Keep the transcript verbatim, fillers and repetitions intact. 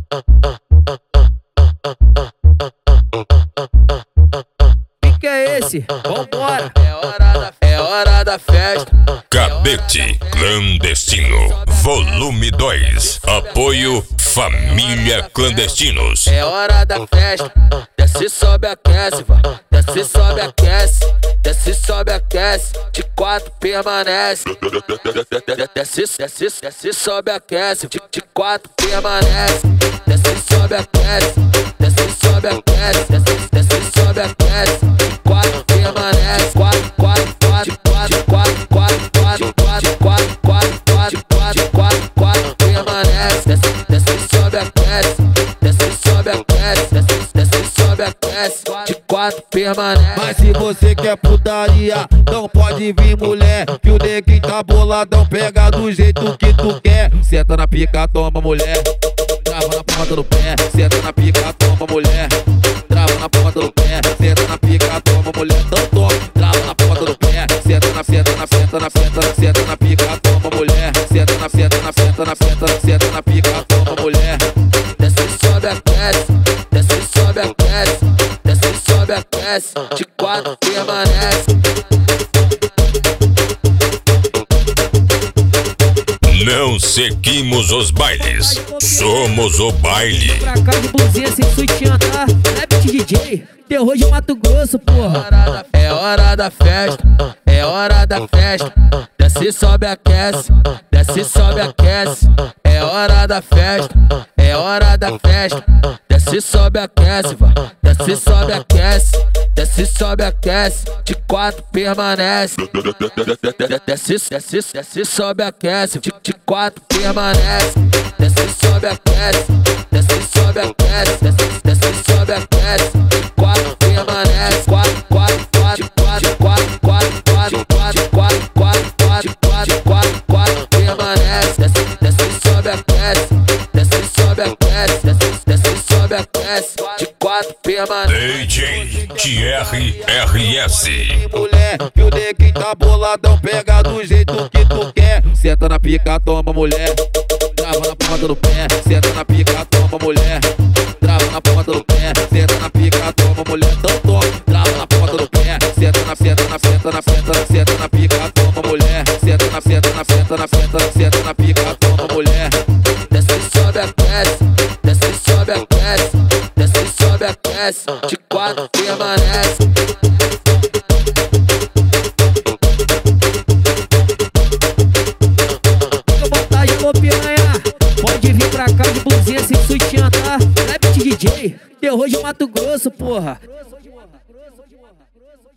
Que que é esse? Vambora! É hora da, é hora da festa. Cabete Clandestino, volume dois. Apoio Família Clandestinos. É hora da festa. Desce, sobe, aquece, vai. Desce, sobe, aquece. Desce, sobe, aquece. De quatro permanece. Desce, desce, desce, sobe, aquece. De, de quatro permanece. Desce, sobe, aquece. Desce, sobe, aquece. Desce, desce, sobe, aquece. De quatro permanece. Quatro, quatro, quatro, quatro, quatro, quatro, quatro, quatro, quatro, quatro, quatro, quatro, quatro, quatro permanece. Desce, desce, sobe, aquece. Desce, sobe, aquece. Desce, desce, sobe, aquece. De quatro permanece. Mas se você quer putaria, não pode vir mulher, que o neguinho tá boladão, pega do jeito que tu quer. Senta na pica, toma mulher, trava na ponta do pé. Senta na pica, toma mulher, trava na ponta do pé. Senta na pica, toma mulher, então toma, trava na ponta do pé. Senta na, senta na, senta na, senta na, senta na pica, toma mulher. Senta na, senta na, senta na, senta na, senta na pica, toma mulher. Desce, sobe, aquece. Desce, sobe, aquece. Desce, sobe, aquece. De quatro permanece. Não seguimos os bailes, somos o baile. Pra cá de blusinha sem sutiã, tá? Rabbit D J, terror de Mato Grosso, porra. É hora da festa, é hora da festa. Desce, sobe, aquece. Desce, sobe, aquece. É hora da festa, é hora da festa. Desce, sobe, aquece, vai. Desce, sobe, aquece. Desce, sobe, aquece. De quatro permanece. Desce, desce, desce, sobe, aquece. De, de quatro permanece. Desce, sobe, aquece. Desce, sobe, aquece. Desce, desce, sobe, aquece. De quatro permanece. Quatro, quatro, quatro, quatro, quatro, quatro, quatro, quatro, quatro, quatro, quatro, quatro, quatro, quatro permanece. Desce, desce, sobe, aquece. Desce, sobe, aquece. Desce, desce, sobe, aquece. De quatro permanece. D J Thierry R S. Mulher, que o neguinho tá boladão, pega do jeito que tu quer. Senta na pica, toma mulher, trava na ponta do pé. Senta na pica, toma mulher, trava na ponta do pé. Senta na pica, toma mulher, então toma, trava na ponta do pé. Senta na, senta na, senta na, senta na, senta na pica, toma mulher. Senta na, senta na, senta na, senta na, senta na pica, toma mulher. Desce, sobe, aquece. Desce, sobe, aquece. Desce, sobe, aquece. De quatro permanece. Fica à vontade, alô piranha. Pode vir pra cá de blusinha sem sutiã, tá? Rabbit D J, terror de Mato Grosso, porra.